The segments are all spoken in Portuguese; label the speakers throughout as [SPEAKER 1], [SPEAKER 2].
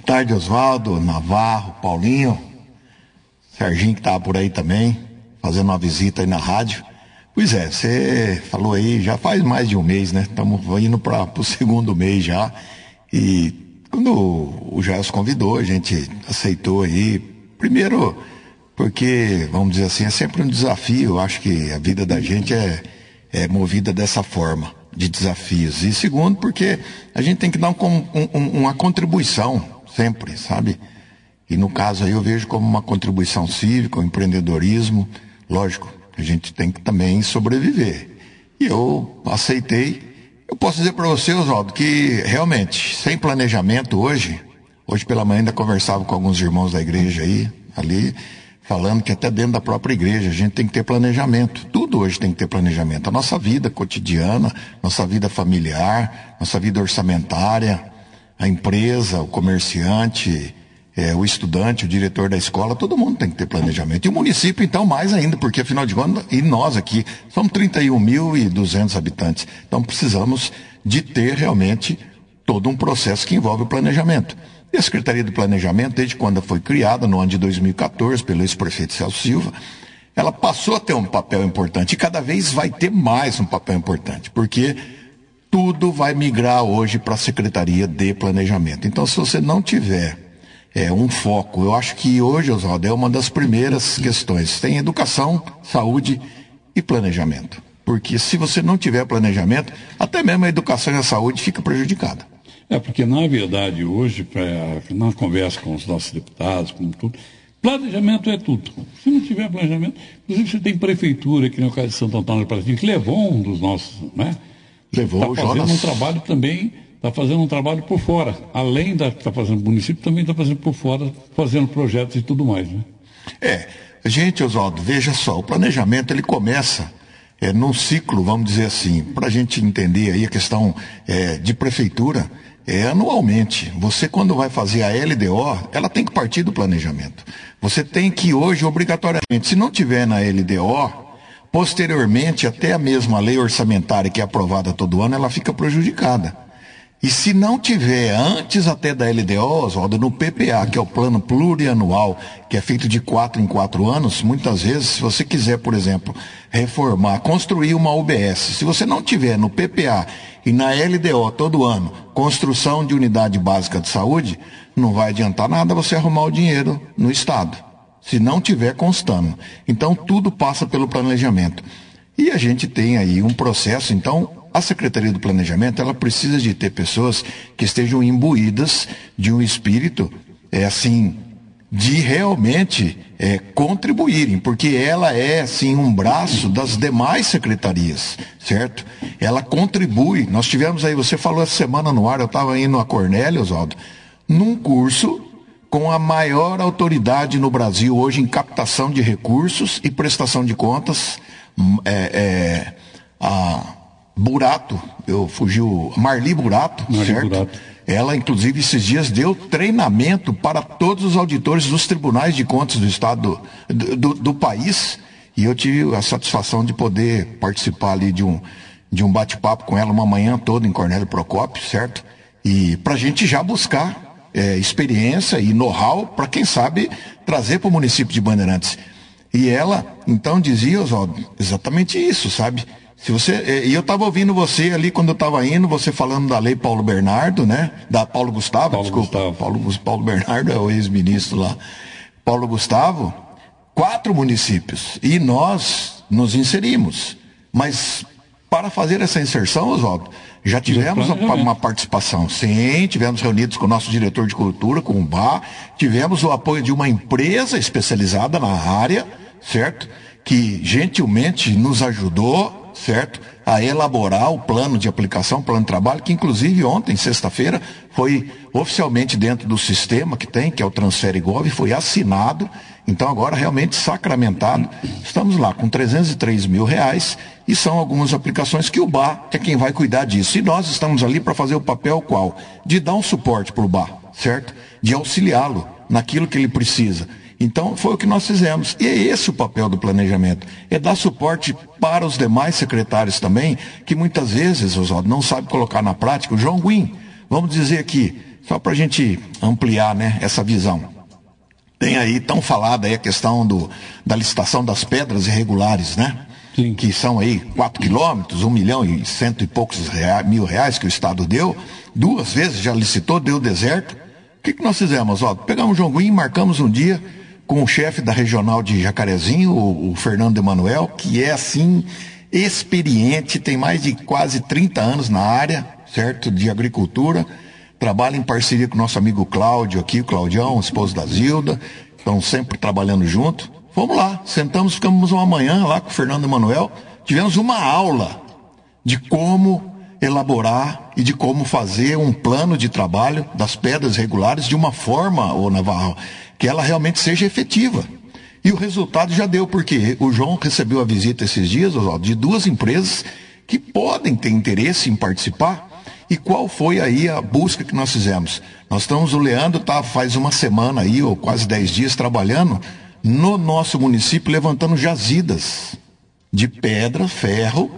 [SPEAKER 1] tarde, Oswaldo, Navarro, Paulinho, Serginho que estava por aí também, fazendo uma visita aí na rádio. Pois é, você falou aí, já faz mais de um mês, né? Estamos indo para o segundo mês já. E quando o Jair convidou, a gente aceitou aí. Primeiro, porque, vamos dizer assim, é sempre um desafio. Eu acho que a vida da gente é movida dessa forma, de desafios. E segundo, porque a gente tem que dar uma contribuição sempre, sabe? E no caso aí eu vejo como uma contribuição cívica, o empreendedorismo. Lógico, a gente tem que também sobreviver. E eu aceitei. Eu posso dizer para você, Oswaldo, que realmente, sem planejamento hoje pela manhã ainda conversava com alguns irmãos da igreja aí, ali, falando que até dentro da própria igreja a gente tem que ter planejamento. Tudo hoje tem que ter planejamento. A nossa vida cotidiana, nossa vida familiar, nossa vida orçamentária, a empresa, o comerciante, o estudante, o diretor da escola, todo mundo tem que ter planejamento. E o município, então, mais ainda, porque afinal de contas, e nós aqui, somos 31.200 habitantes. Então precisamos de ter realmente todo um processo que envolve o planejamento. E a Secretaria de Planejamento, desde quando foi criada, no ano de 2014, pelo ex-prefeito Celso Silva, ela passou a ter um papel importante e cada vez vai ter mais um papel importante, porque tudo vai migrar hoje para a Secretaria de Planejamento. Então, se você não tiver um foco, eu acho que hoje, Oswaldo, é uma das primeiras questões. Tem educação, saúde e planejamento. Porque se você não tiver planejamento, até mesmo a educação e a saúde fica prejudicada.
[SPEAKER 2] Porque na verdade hoje, na conversa com os nossos deputados, com tudo, planejamento é tudo. Se não tiver planejamento, inclusive você tem prefeitura, que no caso de Santo Antônio do Paraty, que levou um dos nossos, né?
[SPEAKER 1] Levou o Jonas.
[SPEAKER 2] Está fazendo um trabalho também, está fazendo um trabalho por fora. Além da que está fazendo o município, também está fazendo por fora, fazendo projetos e tudo mais, né?
[SPEAKER 1] Gente, Oswaldo, veja só, o planejamento ele começa num ciclo, vamos dizer assim, para a gente entender aí a questão de prefeitura, anualmente. Você, quando vai fazer a LDO, ela tem que partir do planejamento. Você tem que hoje, obrigatoriamente, se não tiver na LDO, posteriormente, até a mesma lei orçamentária que é aprovada todo ano, ela fica prejudicada. E se não tiver, antes até da LDO, Oswaldo, no PPA, que é o plano plurianual, que é feito de 4 em 4 anos, muitas vezes, se você quiser, por exemplo, reformar, construir uma UBS, se você não tiver no PPA e na LDO todo ano, construção de unidade básica de saúde, não vai adiantar nada você arrumar o dinheiro no Estado, se não tiver constando. Então, tudo passa pelo planejamento. E a gente tem aí um processo, então, a Secretaria do Planejamento, ela precisa de ter pessoas que estejam imbuídas de um espírito, de realmente contribuírem, porque ela é, assim, um braço das demais secretarias, certo? Ela contribui. Nós tivemos aí, você falou essa semana no ar, eu estava indo a Cornélio, Oswaldo, num curso com a maior autoridade no Brasil hoje em captação de recursos e prestação de contas, Burato, Marli Burato, certo? Burato. Ela, inclusive, esses dias deu treinamento para todos os auditores dos tribunais de contas do estado do país, e eu tive a satisfação de poder participar ali de um bate-papo com ela uma manhã toda em Cornélio Procópio, certo? E para a gente já buscar experiência e know-how para, quem sabe, trazer para o município de Bandeirantes. E ela, então, dizia, Oswaldo, exatamente isso, sabe? E eu estava ouvindo você ali quando eu estava indo, você falando da lei Paulo Bernardo, né? Da Paulo Gustavo, desculpa. Paulo Bernardo é o ex-ministro lá. Paulo Gustavo, 4 municípios. E nós nos inserimos. Mas para fazer essa inserção, Oswaldo, já tivemos uma participação. Sim, tivemos reunidos com o nosso diretor de cultura, com o BA, tivemos o apoio de uma empresa especializada na área, certo? Que gentilmente nos ajudou, certo? A elaborar o plano de aplicação, plano de trabalho, que inclusive ontem, sexta-feira, foi oficialmente dentro do sistema que é o Transferigov, foi assinado. Então agora realmente sacramentado. Estamos lá com R$303 mil e são algumas aplicações que o BA é quem vai cuidar disso. E nós estamos ali para fazer o papel qual? De dar um suporte para o BA, certo? De auxiliá-lo naquilo que ele precisa. Então, foi o que nós fizemos. E é esse o papel do planejamento. É dar suporte para os demais secretários também, que muitas vezes, Oswaldo, não sabe colocar na prática. O João Guim, vamos dizer aqui, só para a gente ampliar, né, essa visão. Tem aí, tão falada aí a questão da licitação das pedras irregulares, né?
[SPEAKER 2] Sim.
[SPEAKER 1] Que são aí 4 quilômetros, 1.100.000 e poucos mil reais que o Estado deu. 2 vezes já licitou, deu deserto. O que nós fizemos? Ó, pegamos o João Guim, marcamos um dia com o chefe da regional de Jacarezinho, o Fernando Emanuel, que é assim, experiente, tem mais de quase 30 anos na área, certo? De agricultura. Trabalha em parceria com o nosso amigo Cláudio aqui, o Claudião, esposo da Zilda. Estão sempre trabalhando junto. Fomos lá, sentamos, ficamos uma manhã lá com o Fernando Emanuel. Tivemos uma aula de como elaborar e de como fazer um plano de trabalho das pedras regulares de uma forma, ô Navarro, que ela realmente seja efetiva. E o resultado já deu, porque o João recebeu a visita esses dias, Oswaldo, de 2 empresas que podem ter interesse em participar. E qual foi aí a busca que nós fizemos? Nós estamos, o Leandro faz uma semana aí, ou quase 10 dias, trabalhando no nosso município, levantando jazidas de pedra, ferro,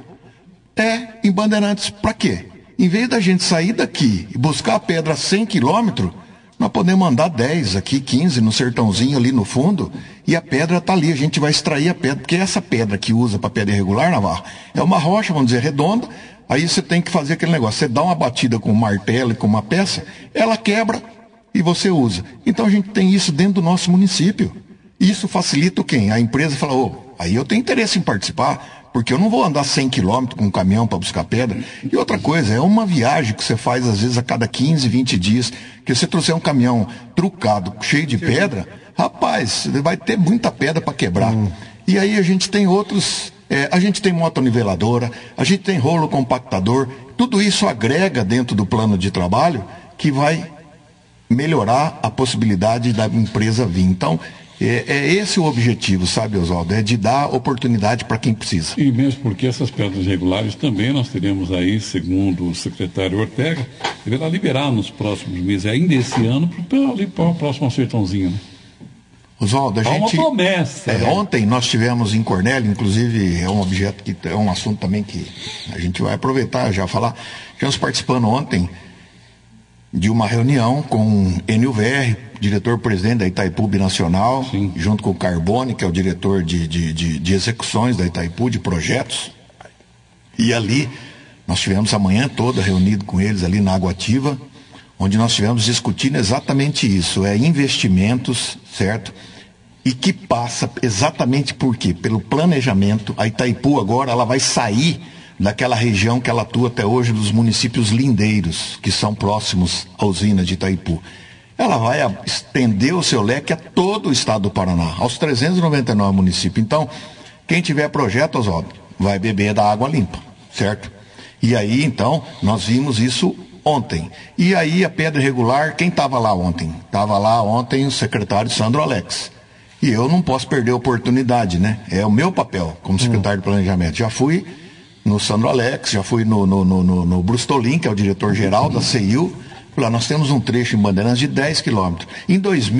[SPEAKER 1] em Bandeirantes. Para quê? Em vez da gente sair daqui e buscar a pedra a 100 quilômetros, nós podemos andar 10 aqui, 15 no sertãozinho ali no fundo, e a pedra está ali, a gente vai extrair a pedra, porque essa pedra que usa para pedra irregular, Navarro, é uma rocha, vamos dizer, redonda. Aí você tem que fazer aquele negócio, você dá uma batida com um martelo e com uma peça, ela quebra e você usa. Então a gente tem isso dentro do nosso município. Isso facilita quem? A empresa fala, aí eu tenho interesse em participar, porque eu não vou andar 100 quilômetros com um caminhão para buscar pedra. E outra coisa, é uma viagem que você faz às vezes a cada 15, 20 dias, que você trouxer um caminhão trucado, cheio de pedra, rapaz, vai ter muita pedra para quebrar. E aí a gente tem outros... a gente tem motoniveladora, a gente tem rolo compactador, tudo isso agrega dentro do plano de trabalho que vai melhorar a possibilidade da empresa vir. Então, é esse o objetivo, sabe, Oswaldo? É de dar oportunidade para quem precisa.
[SPEAKER 2] E mesmo porque essas pedras regulares também nós teremos aí, segundo o secretário Ortega, deverá liberar nos próximos meses, ainda esse ano, para o próximo sertãozinho, né?
[SPEAKER 1] Oswaldo, a gente...
[SPEAKER 2] uma promessa.
[SPEAKER 1] Ontem nós tivemos em Cornélio, inclusive é um objeto que é um assunto também que a gente vai aproveitar já falar. Estivemos participando ontem de uma reunião com o NUVR, diretor-presidente da Itaipu Binacional,
[SPEAKER 2] sim,
[SPEAKER 1] junto com o Carbone, que é o diretor de execuções da Itaipu, de projetos. E ali nós tivemos a manhã toda reunido com eles ali na Água Ativa, onde nós estivemos discutindo exatamente isso, investimentos, certo? E que passa exatamente por quê? Pelo planejamento. A Itaipu agora ela vai sair daquela região que ela atua até hoje, dos municípios lindeiros, que são próximos à usina de Itaipu. Ela vai estender o seu leque a todo o estado do Paraná, aos 399 municípios. Então, quem tiver projeto, Oswaldo, vai beber da água limpa, certo? E aí, então, nós vimos isso ontem. E aí a pedra irregular, quem estava lá ontem? Estava lá ontem o secretário Sandro Alex. E eu não posso perder a oportunidade, né? É o meu papel como secretário de planejamento. Já fui no Sandro Alex, já fui no Brustolin, que é o diretor-geral da CEIU. Lá nós temos um trecho em Bandeirantes de 10 quilômetros. Em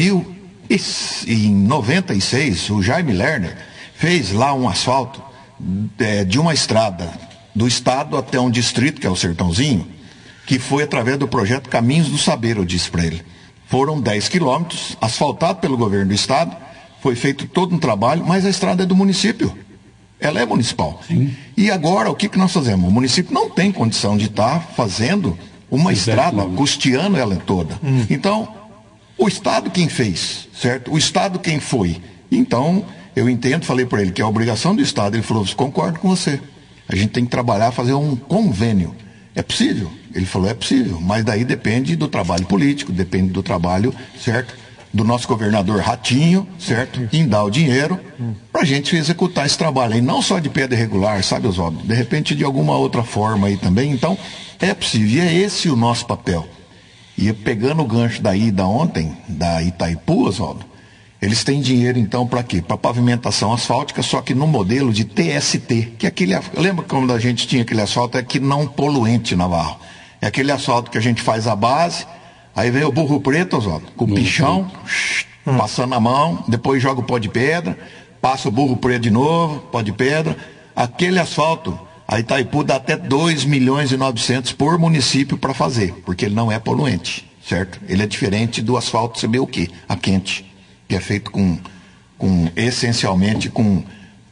[SPEAKER 1] 96, o Jaime Lerner fez lá um asfalto de uma estrada do estado até um distrito, que é o Sertãozinho, que foi através do projeto Caminhos do Saber, eu disse para ele. Foram 10 quilômetros, asfaltado pelo governo do estado, foi feito todo um trabalho, mas a estrada é do município. Ela é municipal. Sim. E agora, o que nós fazemos? O município não tem condição de estar fazendo uma estrada, custeando ela toda. Então, o Estado quem fez, certo? O Estado quem foi. Então, eu entendo, falei para ele que é a obrigação do Estado. Ele falou, concordo com você. A gente tem que trabalhar, fazer um convênio. É possível? Ele falou, é possível, mas daí depende do trabalho político, depende do trabalho, certo? Do nosso governador Ratinho, certo? Em dar o dinheiro para a gente executar esse trabalho aí, não só de pedra irregular, sabe, Oswaldo? De repente de alguma outra forma aí também. Então, é possível, e é esse o nosso papel. E pegando o gancho da ida ontem, da Itaipu, Oswaldo, eles têm dinheiro então para quê? Para pavimentação asfáltica, só que no modelo de TST, que é aquele, lembra quando a gente tinha aquele asfalto, é que não poluente, Navarro. É aquele asfalto que a gente faz a base, aí vem o burro preto, Oswaldo, com o pichão, passando a mão, depois joga o pó de pedra, passa o burro preto de novo, pó de pedra. Aquele asfalto, a Itaipu dá até 2.900.000 por município para fazer, porque ele não é poluente. certo? Ele é diferente do asfalto CBUQ, a quente, que é feito essencialmente com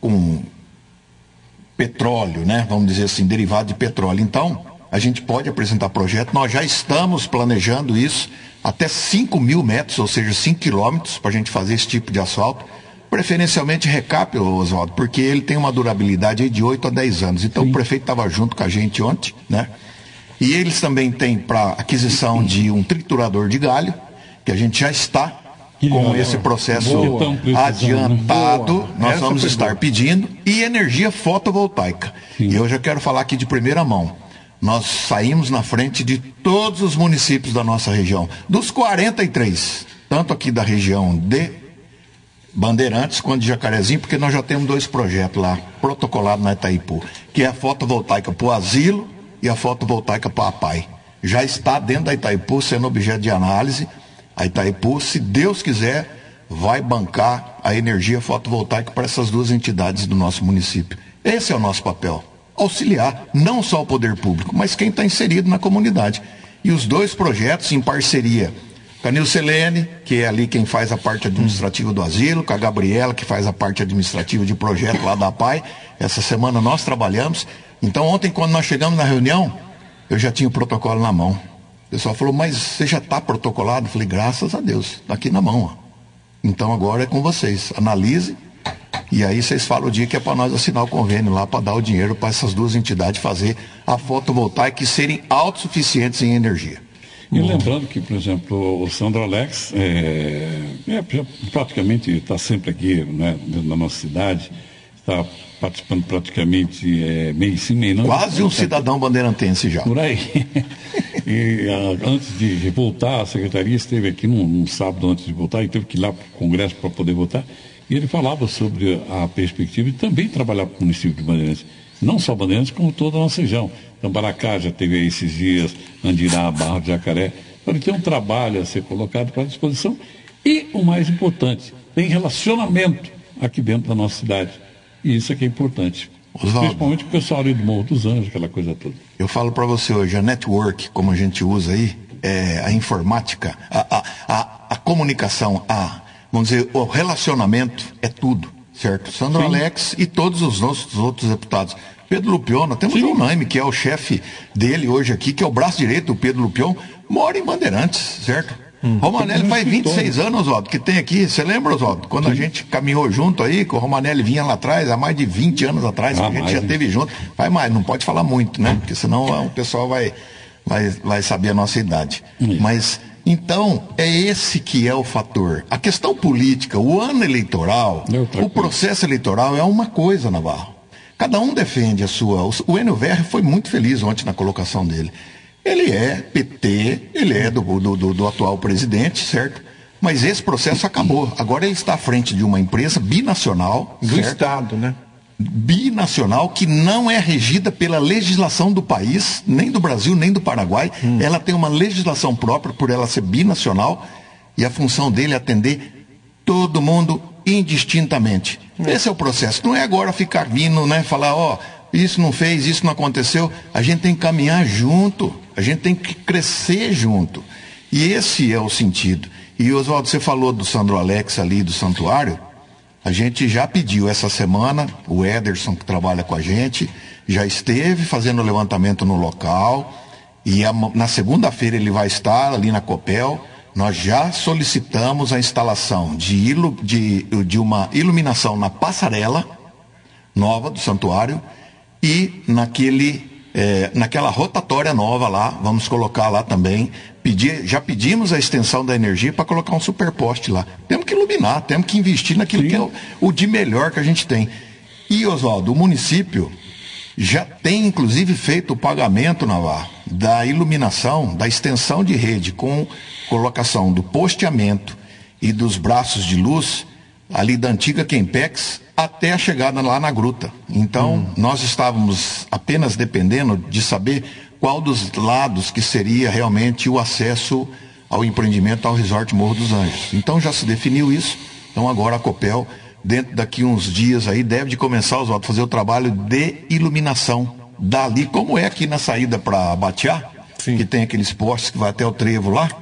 [SPEAKER 1] petróleo, né? Vamos dizer assim, derivado de petróleo. Então, a gente pode apresentar projeto, nós já estamos planejando isso, até 5.000 metros, ou seja, 5 quilômetros, para a gente fazer esse tipo de asfalto, preferencialmente recap, Oswaldo, porque ele tem uma durabilidade aí de 8 a 10 anos. Então, o prefeito estava junto com a gente ontem, né? E eles também têm para aquisição de um triturador de galho, que a gente já está com esse processo adiantado, nós vamos estar pedindo, e energia fotovoltaica. E eu já quero falar aqui de primeira mão. Nós saímos na frente de todos os municípios da nossa região, dos 43, tanto aqui da região de Bandeirantes quanto de Jacarezinho, porque nós já temos 2 projetos lá, protocolados na Itaipu, que é a fotovoltaica para o asilo e a fotovoltaica para a APAI. Já está dentro da Itaipu sendo objeto de análise. A Itaipu, se Deus quiser, vai bancar a energia fotovoltaica para essas 2 entidades do nosso município. Esse é o nosso papel. Auxiliar não só o poder público, mas quem está inserido na comunidade. E os 2 projetos em parceria com a Nilcelene, que é ali quem faz a parte administrativa do asilo, com a Gabriela, que faz a parte administrativa de projeto lá da PAI. Essa semana nós trabalhamos. Então ontem, quando nós chegamos na reunião, eu já tinha o protocolo na mão. O pessoal falou, mas você já está protocolado? Eu falei, graças a Deus, está aqui na mão. Ó. Então agora é com vocês. Analise. E aí vocês falam o dia que é para nós assinar o convênio lá, para dar o dinheiro para essas 2 entidades fazer a fotovoltaica e serem autossuficientes em energia.
[SPEAKER 2] E lembrando que, por exemplo, o Sandro Alex praticamente está sempre aqui, né, na nossa cidade, está participando praticamente meio sim, meio não.
[SPEAKER 1] Quase um cidadão bandeirantense já.
[SPEAKER 2] Por aí. E antes de voltar, a secretaria esteve aqui num sábado antes de voltar e teve que ir lá para o Congresso para poder votar. E ele falava sobre a perspectiva de também trabalhar para o município de Bandeirantes. Não só Bandeirantes, como toda a nossa região. Tambaracá já teve aí esses dias, Andirá, Barra de Jacaré. Então ele tem um trabalho a ser colocado para disposição. E o mais importante, tem relacionamento aqui dentro da nossa cidade. E isso é que é importante.
[SPEAKER 1] Oswaldo,
[SPEAKER 2] principalmente o pessoal ali do Morro dos Anjos, aquela coisa toda.
[SPEAKER 1] Eu falo para você hoje, a network, como a gente usa aí, a informática, a comunicação, vamos dizer, o relacionamento é tudo, certo? Sandro Alex e todos os nossos outros deputados. Pedro Lupion, nós temos o Naime, que é o chefe dele hoje aqui, que é o braço direito do Pedro Lupion, mora em Bandeirantes, certo? Romanelli faz 26 anos, Oswaldo, que tem aqui. Você lembra, Oswaldo? Quando a gente caminhou junto aí, que o Romanelli vinha lá atrás, há mais de 20 anos atrás, que a gente já esteve junto. Vai mais, não pode falar muito, né? Porque senão o pessoal vai saber a nossa idade. Mas, então, é esse que é o fator. A questão política, o ano eleitoral, o processo eleitoral é uma coisa, Navarro. Cada um defende a sua. O Enio Verri foi muito feliz ontem na colocação dele. Ele é PT, ele é do atual presidente, certo? Mas esse processo acabou. Agora ele está à frente de uma empresa binacional.
[SPEAKER 3] Do Estado, né?
[SPEAKER 1] Binacional, que não é regida pela legislação do país, nem do Brasil, nem do Paraguai. Ela tem uma legislação própria por ela ser binacional. E a função dele é atender todo mundo indistintamente. Esse é o processo. Não é agora ficar vindo, né? Falar, isso não fez, isso não aconteceu. A gente tem que caminhar junto. A gente tem que crescer junto. E esse é o sentido. E, Oswaldo, você falou do Sandro Alex ali, do santuário. A gente já pediu essa semana, o Ederson, que trabalha com a gente, já esteve fazendo o levantamento no local. E na segunda-feira ele vai estar ali na Copel. Nós já solicitamos a instalação de uma iluminação na passarela nova do santuário e naquela rotatória nova lá, vamos colocar lá também. Já pedimos a extensão da energia para colocar um superposte lá. Temos que iluminar, temos que investir naquilo que é o de melhor que a gente tem. E, Oswaldo, o município já tem inclusive feito o pagamento, Navarro, da iluminação, da extensão de rede com colocação do posteamento e dos braços de luz ali da antiga Quempex até a chegada lá na gruta. Então, nós estávamos apenas dependendo de saber qual dos lados que seria realmente o acesso ao empreendimento ao Resort Morro dos Anjos. Então, já se definiu isso. Então, agora a Copel, dentro daqui uns dias aí, deve de começar a fazer o trabalho de iluminação dali, como é aqui na saída para Batiá, que tem aqueles postes que vai até o trevo lá.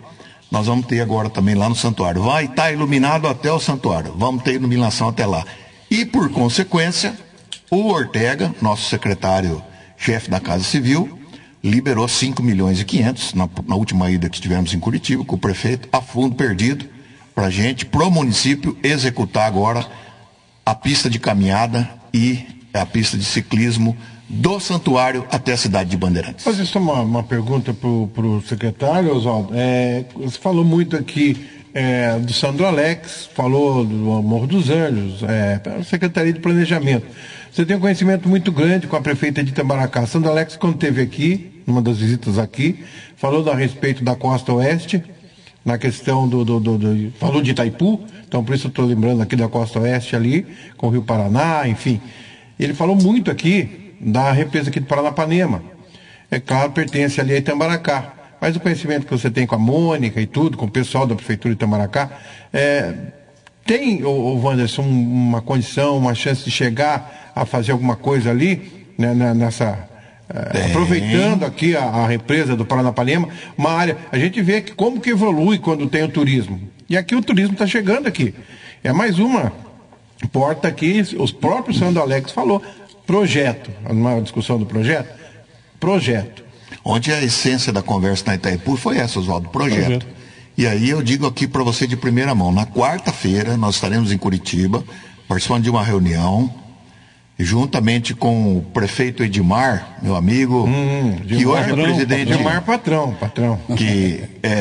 [SPEAKER 1] nós vamos ter agora também lá no santuário. Vai estar iluminado até o santuário, vamos ter iluminação até lá. E, por consequência, o Ortega, nosso secretário-chefe da Casa Civil, liberou 5 milhões e 500 na última ida que tivemos em Curitiba, com o prefeito, a fundo perdido, para a gente, pro município, executar agora a pista de caminhada e a pista de ciclismo do santuário até a cidade de Bandeirantes.
[SPEAKER 3] Fazer só uma pergunta para o secretário, Oswaldo. Você falou muito aqui do Sandro Alex, falou do Morro dos Anjos, a Secretaria de Planejamento. Você tem um conhecimento muito grande com a prefeita de Itamaracá. Sandro Alex, quando esteve aqui, numa das visitas aqui, falou a respeito da Costa Oeste, na questão falou de Itaipu, então por isso eu estou lembrando aqui da Costa Oeste ali, com o Rio Paraná, enfim. Ele falou muito aqui da represa aqui do Paranapanema. É claro, pertence ali a Itamaracá. Mas o conhecimento que você tem com a Mônica e tudo, com o pessoal da Prefeitura de Itamaracá, tem, Wanderson, uma condição, uma chance de chegar a fazer alguma coisa ali, né, aproveitando aqui a represa do Paranapanema, uma área, a gente vê que como que evolui quando tem o turismo. E aqui o turismo está chegando aqui. É mais uma porta aqui, os próprios Sandro Alex falou, projeto, uma discussão do projeto.
[SPEAKER 1] Ontem a essência da conversa na Itaipu foi essa, Oswaldo, projeto. E aí eu digo aqui para você de primeira mão, na quarta-feira nós estaremos em Curitiba, participando de uma reunião, juntamente com o prefeito Edmar, meu amigo, que hoje
[SPEAKER 3] patrão,
[SPEAKER 1] é presidente...
[SPEAKER 3] Edmar patrão.
[SPEAKER 1] Que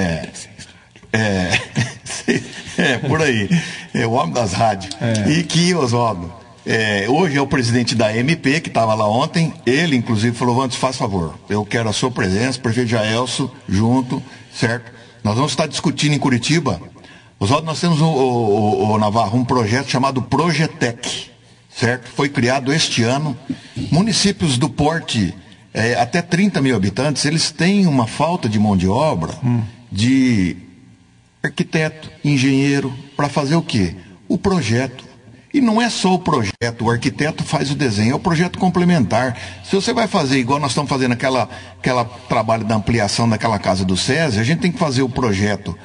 [SPEAKER 1] por aí, é o homem das rádios. E que, Oswaldo, hoje é o presidente da MP, que estava lá ontem. Ele, inclusive, falou: Wanderson, faz favor, eu quero a sua presença, prefeito Jaelso, junto, certo? Nós vamos estar discutindo em Curitiba. Oswaldo, nós temos, o Navarro, um projeto chamado Projetec, certo? Foi criado este ano. Municípios do porte, até 30 mil habitantes, eles têm uma falta de mão de obra, de arquiteto, engenheiro, para fazer o quê? O projeto. E não é só o projeto, o arquiteto faz o desenho, é o projeto complementar. Se você vai fazer igual nós estamos fazendo aquela trabalho da ampliação daquela casa do SESI, a gente tem que fazer o projeto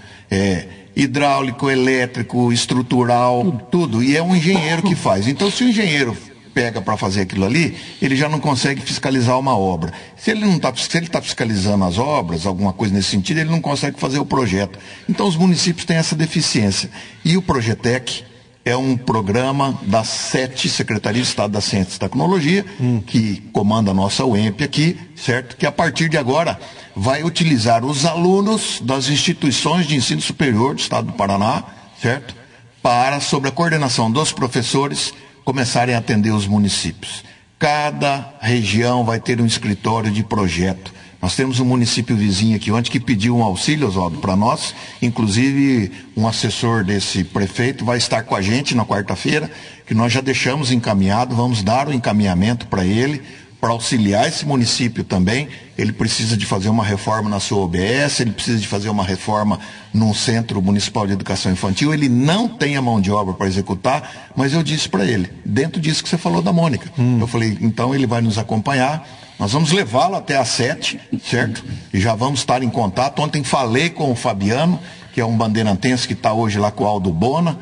[SPEAKER 1] hidráulico, elétrico, estrutural, tudo. E é um engenheiro que faz. Então, se o engenheiro pega para fazer aquilo ali, ele já não consegue fiscalizar uma obra. Se ele está fiscalizando as obras, alguma coisa nesse sentido, ele não consegue fazer o projeto. Então, os municípios têm essa deficiência. E o Projetec é um programa das 7 Secretarias de Estado da Ciência e Tecnologia, que comanda a nossa UEMP aqui, certo? Que a partir de agora vai utilizar os alunos das instituições de ensino superior do Estado do Paraná, certo? Para, sob a coordenação dos professores, começarem a atender os municípios. Cada região vai ter um escritório de projeto. Nós temos um município vizinho aqui ontem que pediu um auxílio, Oswaldo, para nós. Inclusive, um assessor desse prefeito vai estar com a gente na quarta-feira, que nós já deixamos encaminhado, vamos dar o encaminhamento para ele, para auxiliar esse município também. Ele precisa de fazer uma reforma na sua OBS, ele precisa de fazer uma reforma num Centro Municipal de Educação Infantil. Ele não tem a mão de obra para executar, mas eu disse para ele, dentro disso que você falou da Mônica. Eu falei, então ele vai nos acompanhar, nós vamos levá-lo até às 7, certo? E já vamos estar em contato. Ontem falei com o Fabiano, que é um bandeirantense que está hoje lá com o Aldo Bona,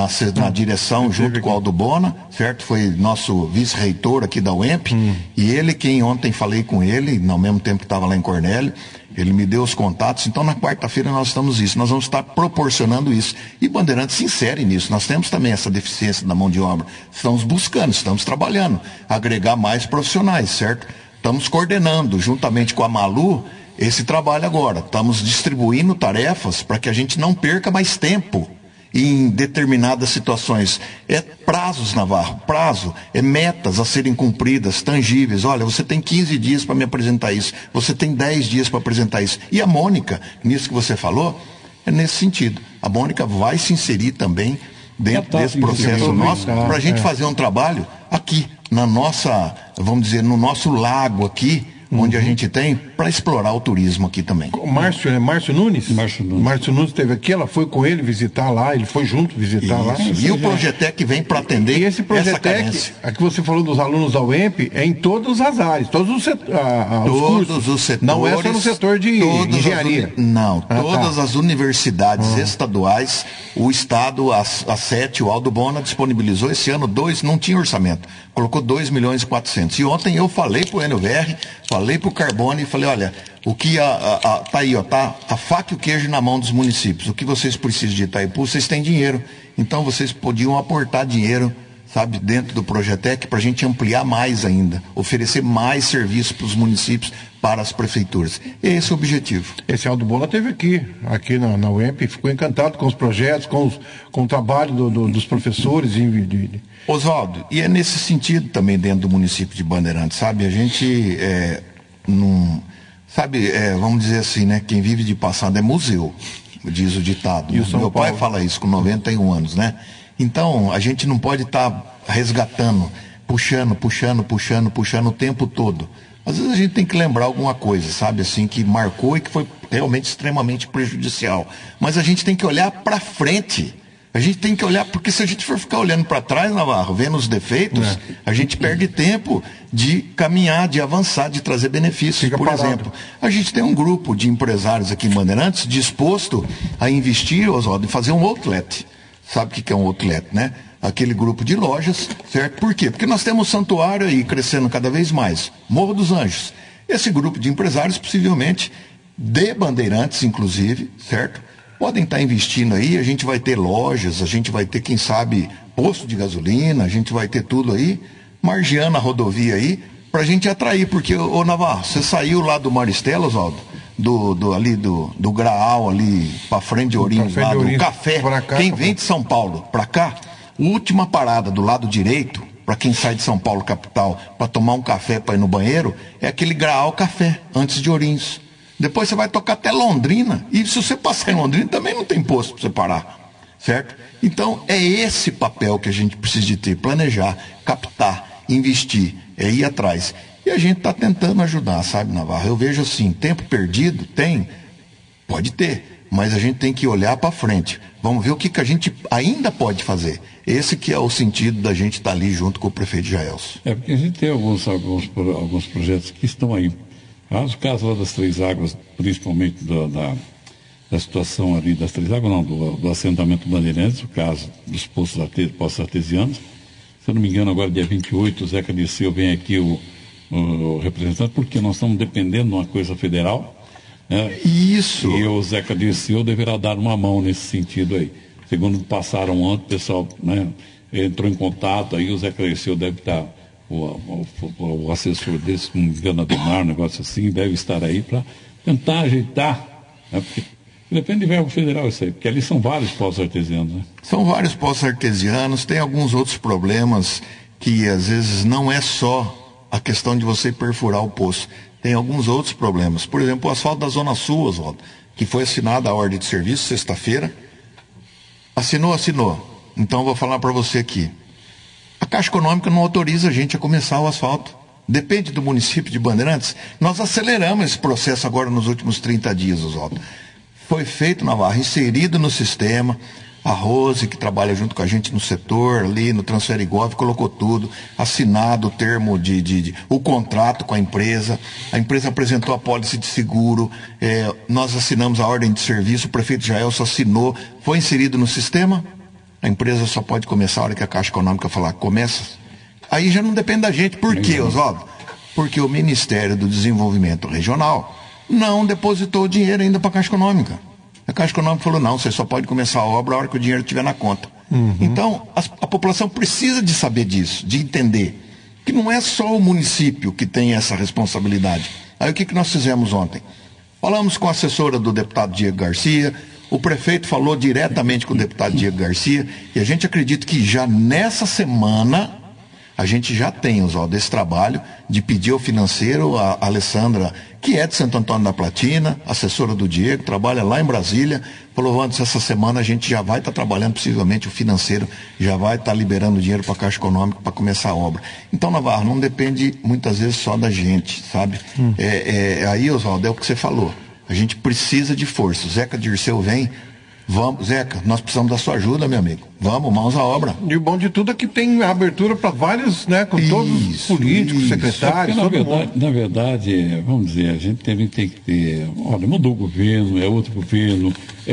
[SPEAKER 1] na direção, junto com o Aldo Bona, certo? Foi nosso vice-reitor aqui da UEMP, e ele quem ontem falei com ele, no mesmo tempo que estava lá em Cornélio, ele me deu os contatos. Então na quarta-feira nós estamos nós vamos estar proporcionando isso. E Bandeirantes se insere nisso, nós temos também essa deficiência da mão de obra, estamos buscando, estamos trabalhando, agregar mais profissionais, certo? Estamos coordenando, juntamente com a Malu, esse trabalho agora, estamos distribuindo tarefas para que a gente não perca mais tempo em determinadas situações. Prazos, Navarro, metas a serem cumpridas, tangíveis. Olha, você tem 15 dias para me apresentar isso, você tem 10 dias para apresentar isso. E a Mônica, nisso que você falou, é nesse sentido. A Mônica vai se inserir também dentro desse processo nosso, para a gente fazer um trabalho aqui, na nossa, vamos dizer, no nosso lago aqui, onde a gente tem para explorar o turismo aqui também.
[SPEAKER 3] Márcio Nunes?
[SPEAKER 2] Márcio Nunes.
[SPEAKER 3] Márcio Nunes esteve aqui, ela foi com ele visitar lá, ele foi junto visitar lá.
[SPEAKER 1] E o Projetec vem para atender
[SPEAKER 3] esse
[SPEAKER 1] essa
[SPEAKER 3] Projetec,
[SPEAKER 1] carência.
[SPEAKER 3] a que você falou dos alunos da UEMP, é em todas as áreas, todos os
[SPEAKER 1] Os setores.
[SPEAKER 3] Não é só no setor de engenharia.
[SPEAKER 1] Todas as universidades estaduais, o Estado, a SET, o Aldo Bona, disponibilizou esse ano não tinha orçamento, colocou 2.400.000. E ontem eu falei pro NVR, falei pro Carbone e falei, olha, o que tá aí, ó, tá a faca e o queijo na mão dos municípios. O que vocês precisam de Itaipu, vocês têm dinheiro. Então vocês podiam aportar dinheiro, sabe, dentro do Projetec para a gente ampliar mais ainda, oferecer mais serviços para os municípios, para as prefeituras. Esse é o objetivo.
[SPEAKER 3] Esse Aldo Bona esteve aqui na UEMP, ficou encantado com os projetos, com o trabalho dos professores.
[SPEAKER 1] Oswaldo, e é nesse sentido também dentro do município de Bandeirantes, sabe? A gente não... Sabe, vamos dizer assim, né? Quem vive de passado é museu, diz o ditado.
[SPEAKER 3] E o São
[SPEAKER 1] Meu pai
[SPEAKER 3] Paulo?
[SPEAKER 1] fala isso com 91 anos, né? Então, a gente não pode estar resgatando, puxando o tempo todo. Às vezes a gente tem que lembrar alguma coisa, sabe, assim, que marcou e que foi realmente extremamente prejudicial. Mas a gente tem que olhar para frente. A gente tem que olhar, porque se a gente for ficar olhando para trás, Navarro, vendo os defeitos, a gente perde tempo de caminhar, de avançar, de trazer benefícios.
[SPEAKER 3] Fica
[SPEAKER 1] Por
[SPEAKER 3] parado.
[SPEAKER 1] exemplo, a gente tem um grupo de empresários aqui em Bandeirantes disposto a investir, Oswaldo, em fazer um outlet. Sabe o que é um outlet, né? Aquele grupo de lojas, certo? Por quê? Porque nós temos um santuário aí crescendo cada vez mais. Morro dos Anjos. Esse grupo de empresários, possivelmente, de Bandeirantes, inclusive, certo? Podem estar investindo aí, a gente vai ter lojas, a gente vai ter, quem sabe, posto de gasolina, a gente vai ter tudo aí, margeando a rodovia aí, pra gente atrair, porque, ô Navarro, você saiu lá do Maristela, Oswaldo, do Graal ali, pra frente de Ourinhos, lá do Café, quem vem de São Paulo pra cá, última parada do lado direito, para quem sai de São Paulo capital, para tomar um café, para ir no banheiro, é aquele Graal Café, antes de Ourinhos. Depois você vai tocar até Londrina, e se você passar em Londrina também não tem posto para você parar, certo? Então é esse papel que a gente precisa de ter, planejar, captar, investir, ir atrás. E a gente está tentando ajudar, sabe, Navarro? Eu vejo assim, tempo perdido, pode ter, mas a gente tem que olhar para frente. Vamos ver o que a gente ainda pode fazer. Esse que é o sentido da gente estar ali junto com o prefeito Jaelso.
[SPEAKER 2] Porque a gente tem alguns projetos que estão aí. Mas o caso lá das Três Águas, principalmente da situação ali das Três Águas, não, do assentamento Bandeirantes, o caso dos poços artesianos. Se eu não me engano, agora dia 28, o Zeca Dirceu vem aqui, o representante, porque nós estamos dependendo de uma coisa federal. Né?
[SPEAKER 1] Isso.
[SPEAKER 2] E o Zeca Dirceu deverá dar uma mão nesse sentido aí. Segundo passaram ontem, o pessoal, né, entrou em contato, aí o Zeca Dirceu deve estar, o assessor dele, se não me engano, Ademar, um negócio assim, deve estar aí para tentar ajeitar, né, porque depende de verbo federal isso aí, porque ali são vários poços artesianos. Né?
[SPEAKER 1] São vários poços artesianos, tem alguns outros problemas que às vezes não é só a questão de você perfurar o poço. Tem alguns outros problemas. Por exemplo, o asfalto da Zona Sul, Oswaldo, que foi assinada a ordem de serviço sexta-feira. Assinou. Então eu vou falar para você aqui. A Caixa Econômica não autoriza a gente a começar o asfalto. Depende do município de Bandeirantes. Nós aceleramos esse processo agora nos últimos 30 dias, Oswaldo. Foi feito, Navarro, inserido no sistema. A Rose, que trabalha junto com a gente no setor, ali no Transferigov, colocou tudo, assinado o termo o contrato com a empresa apresentou a pólice de seguro, nós assinamos a ordem de serviço, o prefeito Jaelso assinou, foi inserido no sistema, a empresa só pode começar a hora que a Caixa Econômica falar, começa, aí já não depende da gente. Por quê, Oswaldo? Porque o Ministério do Desenvolvimento Regional não depositou o dinheiro ainda para a Caixa Econômica. A Caixa Econômica falou, não, você só pode começar a obra a hora que o dinheiro estiver na conta. Então, a população precisa de saber disso, de entender que não é só o município que tem essa responsabilidade. Aí o que nós fizemos ontem? Falamos com a assessora do deputado Diego Garcia, o prefeito falou diretamente com o deputado Diego Garcia, e a gente acredita que já nessa semana A gente já tem, Oswaldo, esse trabalho de pedir ao financeiro, a Alessandra, que é de Santo Antônio da Platina, assessora do Diego, trabalha lá em Brasília, falou, antes essa semana a gente já vai estar trabalhando, possivelmente o financeiro já vai estar liberando dinheiro para a Caixa Econômica para começar a obra. Então, Navarro, não depende muitas vezes só da gente, sabe? Aí, Oswaldo, é o que você falou. A gente precisa de força. O Zeca Dirceu vem. Vamos, Zeca, nós precisamos da sua ajuda, meu amigo. Vamos, mãos à obra.
[SPEAKER 3] E o bom de tudo é que tem abertura para vários, né? Com todos os políticos, secretários,
[SPEAKER 2] na verdade, vamos dizer, a gente tem que ter. Olha, mudou o governo, é outro governo, é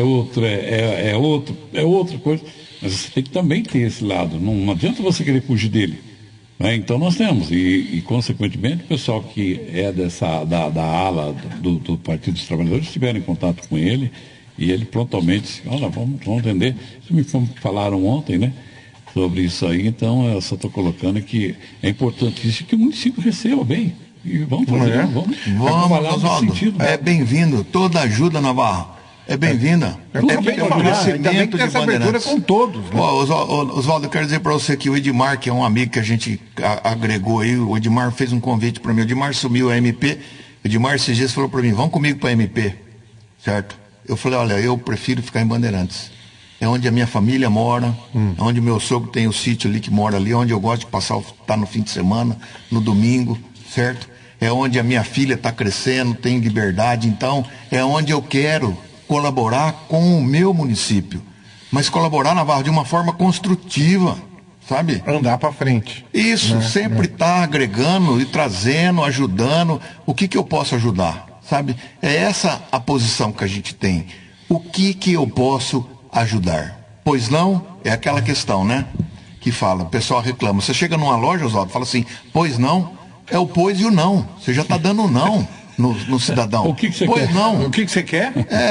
[SPEAKER 2] outra coisa. Mas você tem que também ter esse lado. Não adianta você querer fugir dele. Né? Então nós temos, e consequentemente o pessoal que é da ala do Partido dos Trabalhadores estiveram em contato com ele. E ele prontamente disse, olha, vamos entender. Isso me falaram ontem, né? Sobre isso aí, então eu só estou colocando que é importantíssimo que o município receba bem. E vamos fazer, vamos trabalhar nesse sentido.
[SPEAKER 1] É bem-vindo, toda ajuda, Navarro. É bem-vinda.
[SPEAKER 3] É um crescimento de essa abertura com todos. Né?
[SPEAKER 1] Oswaldo, eu quero dizer para você que o Edmar, que é um amigo que a gente agregou aí, o Edmar fez um convite para mim. O Edmar sumiu a MP. O Edmar esses dias falou para mim, vamos comigo para a MP, certo? Eu falei, olha, eu prefiro ficar em Bandeirantes. É onde a minha família mora, é onde meu sogro tem o sítio ali que mora ali, onde eu gosto de estar no fim de semana, no domingo, certo? É onde a minha filha está crescendo, tem liberdade, então é onde eu quero colaborar com o meu município. Mas colaborar, Navarro, de uma forma construtiva, sabe?
[SPEAKER 3] Andar para frente.
[SPEAKER 1] Isso, sempre tá agregando e trazendo, ajudando. O que eu posso ajudar? Sabe? É essa a posição que a gente tem. O que eu posso ajudar? Pois não, é aquela questão, né? Que fala, o pessoal reclama. Você chega numa loja, Oswaldo, fala assim, pois não, é o pois e o não. Você já está dando o não no cidadão.
[SPEAKER 2] O que você
[SPEAKER 1] pois
[SPEAKER 2] quer?
[SPEAKER 1] Não.
[SPEAKER 3] O que você quer?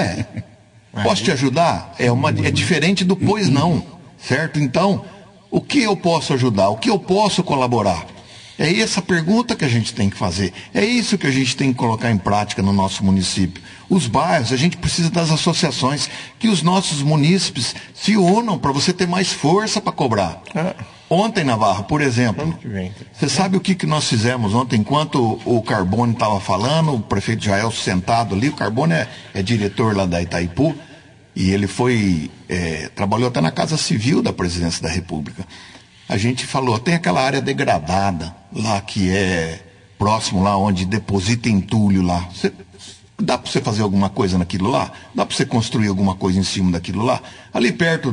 [SPEAKER 1] Posso te ajudar? É diferente do pois não, certo? Então, o que eu posso ajudar? O que eu posso colaborar? É essa pergunta que a gente tem que fazer. É isso que a gente tem que colocar em prática no nosso município. Os bairros, a gente precisa das associações, que os nossos munícipes se unam para você ter mais força para cobrar. Ontem, Navarro, por exemplo, você sabe o que nós fizemos ontem, enquanto o Carbone estava falando, o prefeito Jael sentado ali, o Carbone é diretor lá da Itaipu, e ele trabalhou até na Casa Civil da Presidência da República. A gente falou, tem aquela área degradada lá que é próximo lá onde deposita entulho lá. Dá para você fazer alguma coisa naquilo lá? Dá para você construir alguma coisa em cima daquilo lá? Ali perto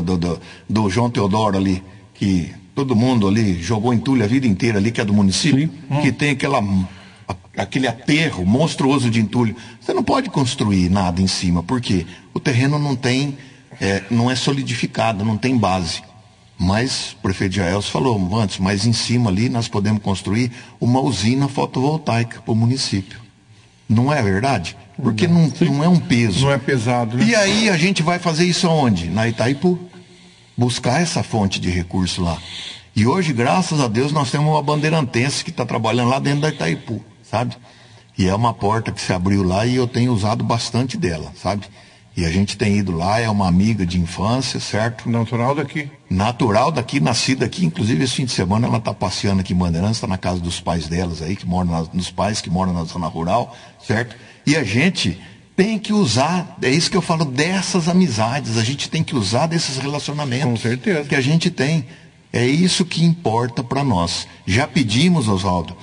[SPEAKER 1] do João Teodoro ali, que todo mundo ali jogou entulho a vida inteira ali, que é do município, que tem aquele aterro monstruoso de entulho. Você não pode construir nada em cima, porque o terreno não é solidificado, não tem base. Mas o prefeito Jaelso falou antes, mas em cima ali nós podemos construir uma usina fotovoltaica para o município. Não é verdade? Porque não é um peso.
[SPEAKER 3] Não é pesado, né?
[SPEAKER 1] E aí a gente vai fazer isso aonde? Na Itaipu. Buscar essa fonte de recurso lá. E hoje, graças a Deus, nós temos uma bandeirantense que está trabalhando lá dentro da Itaipu, sabe? E é uma porta que se abriu lá e eu tenho usado bastante dela, sabe? E a gente tem ido lá, é uma amiga de infância, certo?
[SPEAKER 3] Natural daqui.
[SPEAKER 1] Natural daqui, nascida aqui. Inclusive, esse fim de semana ela está passeando aqui em Bandeirantes, está na casa dos pais delas aí, dos pais que moram na zona rural, certo? E a gente tem que usar, é isso que eu falo, dessas amizades. A gente tem que usar desses relacionamentos.
[SPEAKER 3] Com certeza.
[SPEAKER 1] Que a gente tem. É isso que importa para nós. Já pedimos, Oswaldo,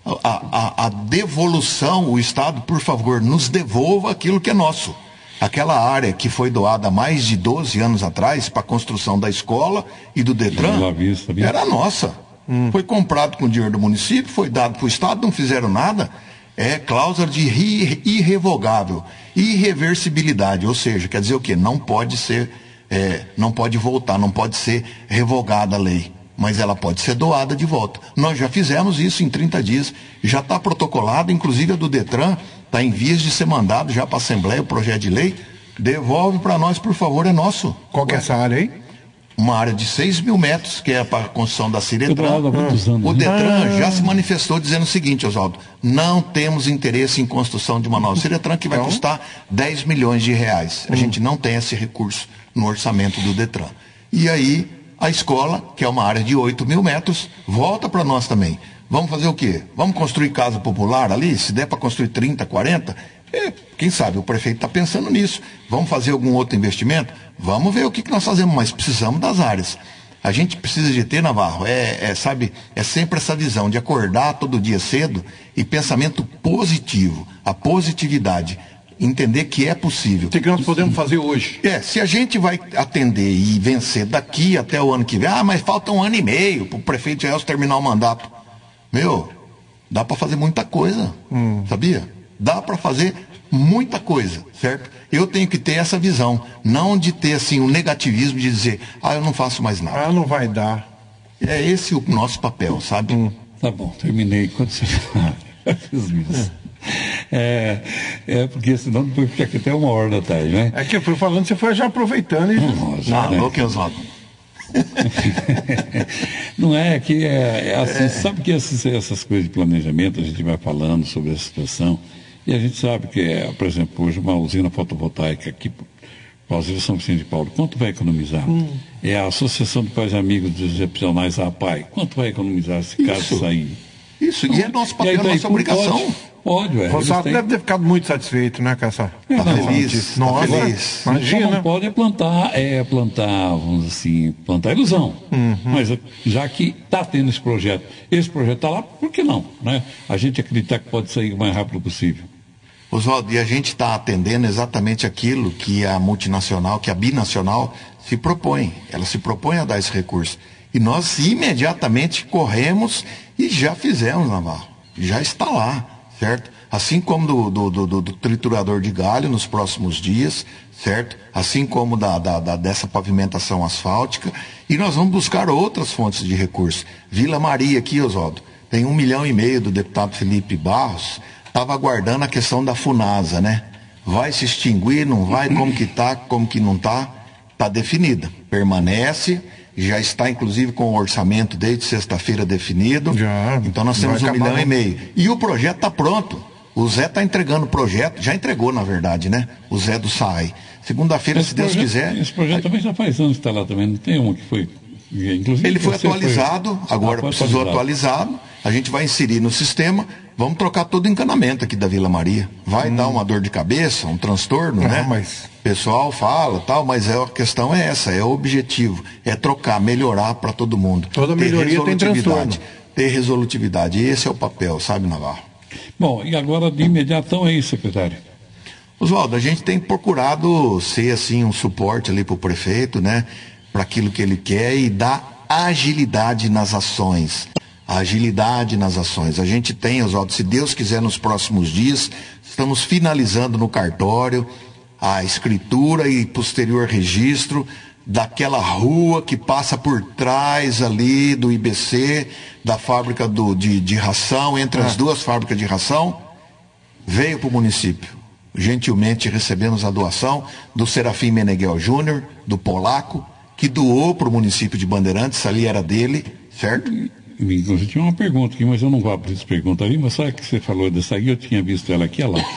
[SPEAKER 1] a devolução, o Estado, por favor, nos devolva aquilo que é nosso. Aquela área que foi doada há mais de 12 anos atrás para a construção da escola e do Detran, era nossa. Foi comprado com dinheiro do município, foi dado para o Estado, não fizeram nada. É cláusula de irrevogável, irreversibilidade, ou seja, quer dizer o quê? Não pode ser, não pode voltar, não pode ser revogada a lei, mas ela pode ser doada de volta. Nós já fizemos isso em 30 dias, já está protocolado, inclusive a do Detran, está em vias de ser mandado já para a Assembleia o projeto de lei. Devolve para nós, por favor, é nosso.
[SPEAKER 3] Qual que é essa área aí?
[SPEAKER 1] Uma área de 6 mil metros, que é para a construção da Ciretran. O
[SPEAKER 2] né?
[SPEAKER 1] Detran já se manifestou dizendo o seguinte, Oswaldo, não temos interesse em construção de uma nova Ciretran que vai custar 10 milhões de reais. A gente não tem esse recurso no orçamento do Detran. E aí, a escola, que é uma área de 8.000 metros, volta para nós também. Vamos fazer o quê? Vamos construir casa popular ali? Se der para construir 30, 40, quem sabe o prefeito está pensando nisso. Vamos fazer algum outro investimento? Vamos ver o que nós fazemos, mas precisamos das áreas. A gente precisa de ter, Navarro, sabe, é sempre essa visão de acordar todo dia cedo e pensamento positivo, a positividade. Entender que é possível.
[SPEAKER 3] O que nós podemos fazer hoje?
[SPEAKER 1] Se a gente vai atender e vencer daqui até o ano que vem, mas falta 1 ano e meio para o prefeito Elcio terminar o mandato. Dá para fazer muita coisa, sabia? Dá para fazer muita coisa, certo? Eu tenho que ter essa visão, não de ter assim um negativismo de dizer, eu não faço mais nada.
[SPEAKER 3] Não vai dar.
[SPEAKER 1] É esse o nosso papel, sabe?
[SPEAKER 2] Tá bom, terminei. Quando você fiz isso. Porque senão depois fica aqui até 1h da tarde, né?
[SPEAKER 3] É que eu fui falando, você foi já aproveitando e...
[SPEAKER 1] Louco, Oswaldo.
[SPEAKER 2] Não é que assim, sabe que essas coisas de planejamento, a gente vai falando sobre essa situação, e a gente sabe que, por exemplo, hoje uma usina fotovoltaica aqui, Palmeiras São Vicente de Paulo, quanto vai economizar? É a Associação de Pais e Amigos dos Excepcionais, a APAI, quanto vai economizar se caso sair?
[SPEAKER 1] Isso, e é nosso papel, nossa obrigação.
[SPEAKER 2] Pode,
[SPEAKER 3] O Rosato deve ter ficado muito satisfeito, né, Cassar?
[SPEAKER 1] Tá feliz.
[SPEAKER 3] Nossa,
[SPEAKER 1] feliz.
[SPEAKER 3] Imagina.
[SPEAKER 2] Não pode plantar, vamos assim, plantar ilusão. Mas já que está tendo esse projeto está lá, por que não? Né? A gente acreditar que pode sair o mais rápido possível.
[SPEAKER 1] Oswaldo, e a gente está atendendo exatamente aquilo que a multinacional, que a binacional se propõe. Ela se propõe a dar esse recurso. E nós imediatamente corremos e já fizemos, Navarro. Já está lá, certo? Assim como do triturador de galho nos próximos dias, certo? Assim como dessa pavimentação asfáltica. E nós vamos buscar outras fontes de recursos. Vila Maria aqui, Oswaldo, tem 1,5 milhão do deputado Felipe Barros. Estava aguardando a questão da Funasa, né? Vai se extinguir, não vai, como que tá, como que não tá? Está definida. Permanece, já está inclusive com o orçamento desde sexta-feira definido.
[SPEAKER 3] Já.
[SPEAKER 1] Então nós temos 1,5 milhão. E o projeto está pronto. O Zé está entregando o projeto, já entregou na verdade, né? O Zé do SAI. Segunda-feira, se Deus quiser.
[SPEAKER 2] Esse projeto também já faz anos que está lá também, não tem uma que foi... Inclusive,
[SPEAKER 1] ele foi atualizado, agora precisou atualizado. A gente vai inserir no sistema, vamos trocar todo o encanamento aqui da Vila Maria. Vai dar uma dor de cabeça, um transtorno, né?
[SPEAKER 3] Mas...
[SPEAKER 1] O pessoal fala, tal, mas a questão é essa, é o objetivo, é trocar, melhorar para todo mundo.
[SPEAKER 3] Toda melhoria tem transtorno.
[SPEAKER 1] Ter resolutividade, esse é o papel, sabe, Navarro?
[SPEAKER 2] Bom, e agora de imediatão é isso, secretário?
[SPEAKER 1] Oswaldo, a gente tem procurado ser assim um suporte ali para o prefeito, né? Para aquilo que ele quer e dar agilidade nas ações. Agilidade nas ações. A gente tem, Oswaldo, se Deus quiser, nos próximos dias, estamos finalizando no cartório a escritura e posterior registro daquela rua que passa por trás ali do IBC, da fábrica de ração, entre as duas fábricas de ração, veio para o município. Gentilmente recebemos a doação do Serafim Meneghel Júnior, do Polaco, que doou para o município de Bandeirantes, ali era dele, certo?
[SPEAKER 2] Inclusive tinha uma pergunta aqui, mas eu não vou abrir essa pergunta ali, mas sabe que você falou dessa aí, eu tinha visto ela aqui, olha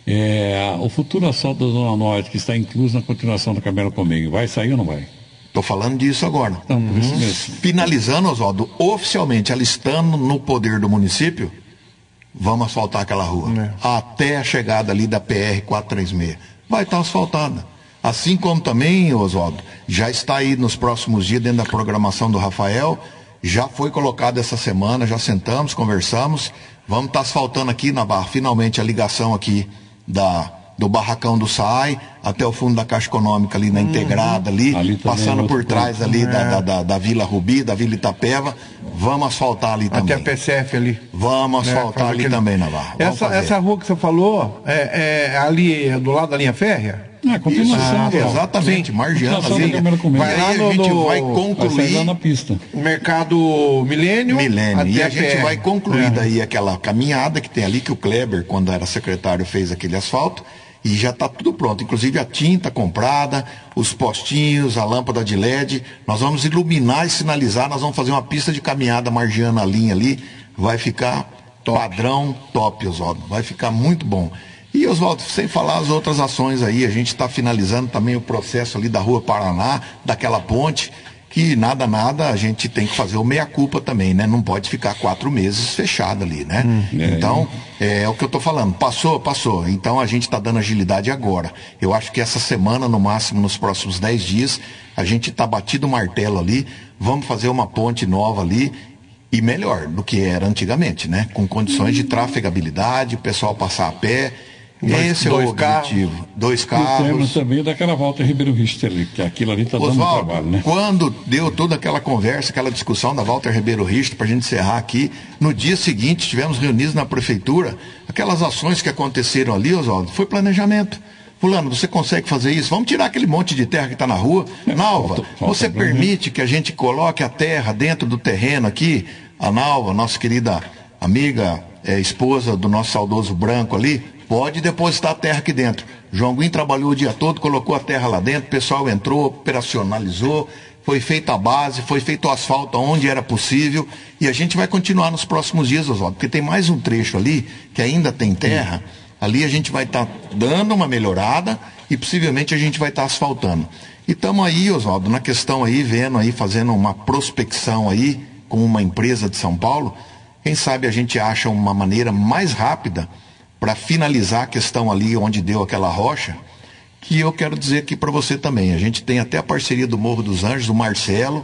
[SPEAKER 2] lá. O futuro asfalto da Zona Norte, que está incluso na continuação da Camelo Comigo, vai sair ou não vai?
[SPEAKER 1] Estou falando disso agora.
[SPEAKER 2] Então, por isso mesmo.
[SPEAKER 1] Finalizando, Oswaldo, oficialmente, ela estando no poder do município, vamos asfaltar aquela rua. Até a chegada ali da PR 436. Vai estar asfaltada. Assim como também, Oswaldo, já está aí nos próximos dias dentro da programação do Rafael, já foi colocado essa semana, já sentamos, conversamos, vamos estar asfaltando aqui na Barra, finalmente a ligação aqui do barracão do SAI até o fundo da Caixa Econômica ali na Integrada ali passando por trás ali da Vila Rubi, da Vila Itapeva, vamos asfaltar ali também.
[SPEAKER 3] Até a PCF ali.
[SPEAKER 1] Vamos asfaltar ali também, Navarro.
[SPEAKER 3] Essa rua que você falou, ali do lado da linha férrea?
[SPEAKER 2] Continuação.
[SPEAKER 1] Exatamente, margeando ali.
[SPEAKER 3] Vai lá
[SPEAKER 1] a gente vai concluir
[SPEAKER 2] lá na pista.
[SPEAKER 3] Mercado Milênio.
[SPEAKER 1] E a gente vai concluir daí aquela caminhada que tem ali, que o Kleber, quando era secretário, fez aquele asfalto. E já está tudo pronto, inclusive a tinta comprada, os postinhos, a lâmpada de LED. Nós vamos iluminar e sinalizar, nós vamos fazer uma pista de caminhada margeando a linha ali. Vai ficar padrão top, Oswaldo. Vai ficar muito bom. E, Oswaldo, sem falar as outras ações aí, a gente está finalizando também o processo ali da Rua Paraná, daquela ponte, que nada, a gente tem que fazer o meia-culpa também, né? Não pode ficar 4 meses fechado ali, né? Então, é o que eu estou falando. Passou. Então, a gente está dando agilidade agora. Eu acho que essa semana, no máximo, nos próximos 10 dias, a gente está batido o martelo ali, vamos fazer uma ponte nova ali, e melhor do que era antigamente, né? Com condições de trafegabilidade, o pessoal passar a pé. Esse é o objetivo. 2 carros.
[SPEAKER 2] E temos também daquela volta Ribeiro Richter ali, que aquilo ali está dando trabalho, né?
[SPEAKER 1] Quando deu toda aquela conversa, aquela discussão da Walter Ribeiro Richter, para a gente encerrar aqui, no dia seguinte estivemos reunidos na prefeitura, aquelas ações que aconteceram ali, Oswaldo, foi planejamento. Fulano, você consegue fazer isso? Vamos tirar aquele monte de terra que está na rua. Nalva, você permite que a gente coloque a terra dentro do terreno aqui? A Nalva, nossa querida amiga, esposa do nosso saudoso Branco ali, pode depositar a terra aqui dentro. João Guim trabalhou o dia todo, colocou a terra lá dentro, o pessoal entrou, operacionalizou, foi feita a base, foi feito o asfalto onde era possível, e a gente vai continuar nos próximos dias, Oswaldo, porque tem mais um trecho ali que ainda tem terra, ali a gente vai estar dando uma melhorada e possivelmente a gente vai estar asfaltando. E estamos aí, Oswaldo, na questão aí, vendo aí, fazendo uma prospecção aí com uma empresa de São Paulo, quem sabe a gente acha uma maneira mais rápida para finalizar a questão ali onde deu aquela rocha, que eu quero dizer aqui para você também. A gente tem até a parceria do Morro dos Anjos, o Marcelo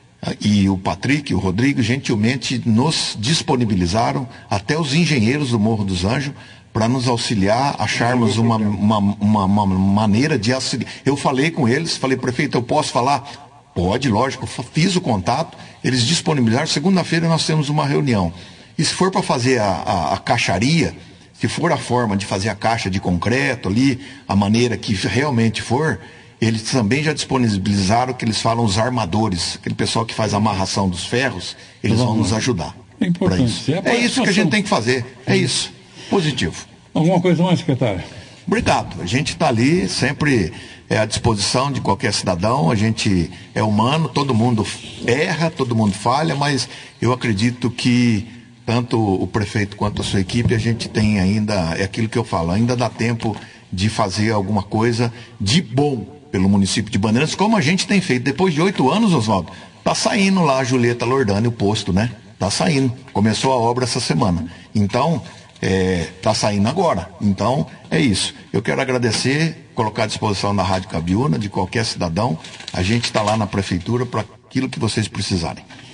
[SPEAKER 1] e o Patrick, o Rodrigo, gentilmente nos disponibilizaram, até os engenheiros do Morro dos Anjos, para nos auxiliar, acharmos uma maneira de auxiliar. Eu falei com eles, falei, prefeito, eu posso falar? Pode, lógico, fiz o contato, eles disponibilizaram, segunda-feira nós temos uma reunião. E se for para fazer a caixaria, se for a forma de fazer a caixa de concreto ali, a maneira que realmente for, eles também já disponibilizaram o que eles falam os armadores, aquele pessoal que faz a amarração dos ferros, eles vão nos ajudar.
[SPEAKER 2] É importante.
[SPEAKER 1] Isso. É isso que a gente tem que fazer, é isso. Positivo.
[SPEAKER 2] Alguma coisa mais, secretário?
[SPEAKER 1] Obrigado. A gente está ali sempre à disposição de qualquer cidadão, a gente é humano, todo mundo erra, todo mundo falha, mas eu acredito que tanto o prefeito quanto a sua equipe, a gente tem ainda, é aquilo que eu falo, ainda dá tempo de fazer alguma coisa de bom pelo município de Bandeirantes, como a gente tem feito. Depois de 8 anos, Oswaldo, tá saindo lá a Julieta Lordani, o posto, né? Tá saindo. Começou a obra essa semana. Então, tá saindo agora. Então, é isso. Eu quero agradecer, colocar à disposição da Rádio Cabiúna, de qualquer cidadão. A gente está lá na prefeitura para aquilo que vocês precisarem.